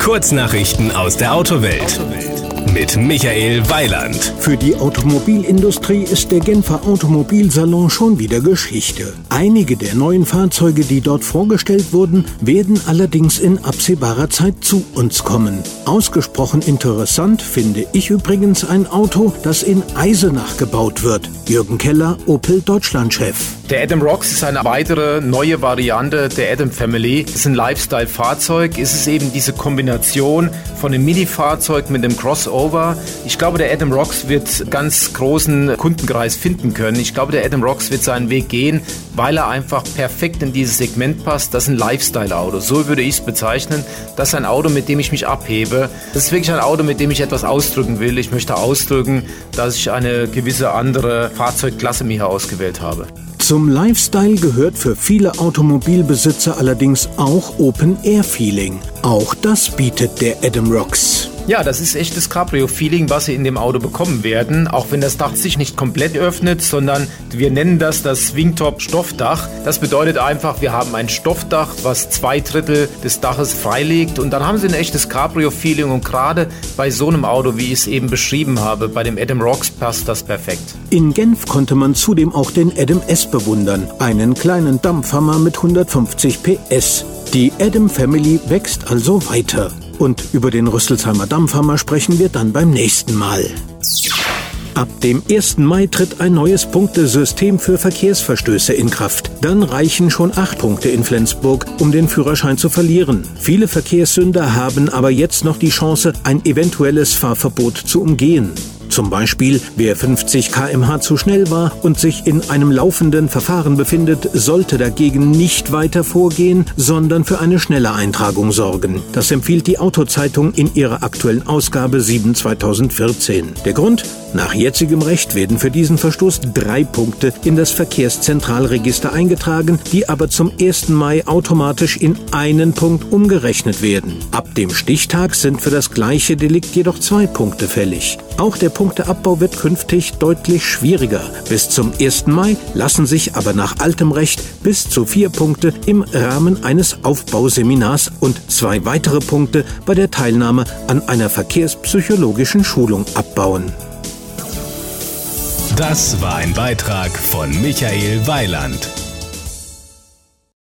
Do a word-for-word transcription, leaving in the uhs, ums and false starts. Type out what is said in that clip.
Kurznachrichten aus der Autowelt mit Michael Weiland. Für die Automobilindustrie ist der Genfer Automobilsalon schon wieder Geschichte. Einige der neuen Fahrzeuge, die dort vorgestellt wurden, werden allerdings in absehbarer Zeit zu uns kommen. Ausgesprochen interessant finde ich übrigens ein Auto, das in Eisenach gebaut wird. Jürgen Keller, Opel Deutschland-Chef. Der Adam Rocks ist eine weitere neue Variante der Adam Family. Es ist ein Lifestyle-Fahrzeug. Es ist eben diese Kombination von einem Mini-Fahrzeug mit einem Crossover. Ich glaube, der Adam Rocks wird ganz großen Kundenkreis finden können. Ich glaube, der Adam Rocks wird seinen Weg gehen, weil er einfach perfekt in dieses Segment passt. Das ist ein Lifestyle-Auto. So würde ich es bezeichnen. Das ist ein Auto, mit dem ich mich abhebe. Das ist wirklich ein Auto, mit dem ich etwas ausdrücken will. Ich möchte ausdrücken, dass ich eine gewisse andere Fahrzeugklasse mir hier ausgewählt habe. Zum Lifestyle gehört für viele Automobilbesitzer allerdings auch Open-Air-Feeling. Auch das bietet der Adam Rocks. Ja, das ist echtes Cabrio-Feeling, was Sie in dem Auto bekommen werden, auch wenn das Dach sich nicht komplett öffnet, sondern wir nennen das das Swingtop-Stoffdach. Das bedeutet einfach, wir haben ein Stoffdach, was zwei Drittel des Daches freilegt und dann haben Sie ein echtes Cabrio-Feeling und gerade bei so einem Auto, wie ich es eben beschrieben habe, bei dem Adam Rocks passt das perfekt. In Genf konnte man zudem auch den Adam S bewundern, einen kleinen Dampfhammer mit hundertfünfzig P S. Die Adam Family wächst also weiter. Und über den Rüsselsheimer Dampfhammer sprechen wir dann beim nächsten Mal. Ab dem ersten Mai tritt ein neues Punktesystem für Verkehrsverstöße in Kraft. Dann reichen schon acht Punkte in Flensburg, um den Führerschein zu verlieren. Viele Verkehrssünder haben aber jetzt noch die Chance, ein eventuelles Fahrverbot zu umgehen. Zum Beispiel, wer fünfzig Kilometer pro Stunde zu schnell war und sich in einem laufenden Verfahren befindet, sollte dagegen nicht weiter vorgehen, sondern für eine schnelle Eintragung sorgen. Das empfiehlt die Autozeitung in ihrer aktuellen Ausgabe sieben zweitausendvierzehn. Der Grund? Nach jetzigem Recht werden für diesen Verstoß drei Punkte in das Verkehrszentralregister eingetragen, die aber zum ersten Mai automatisch in einen Punkt umgerechnet werden. Ab dem Stichtag sind für das gleiche Delikt jedoch zwei Punkte fällig. Auch der Punkteabbau wird künftig deutlich schwieriger. Bis zum ersten Mai lassen sich aber nach altem Recht bis zu vier Punkte im Rahmen eines Aufbauseminars und zwei weitere Punkte bei der Teilnahme an einer verkehrspsychologischen Schulung abbauen. Das war ein Beitrag von Michael Weiland.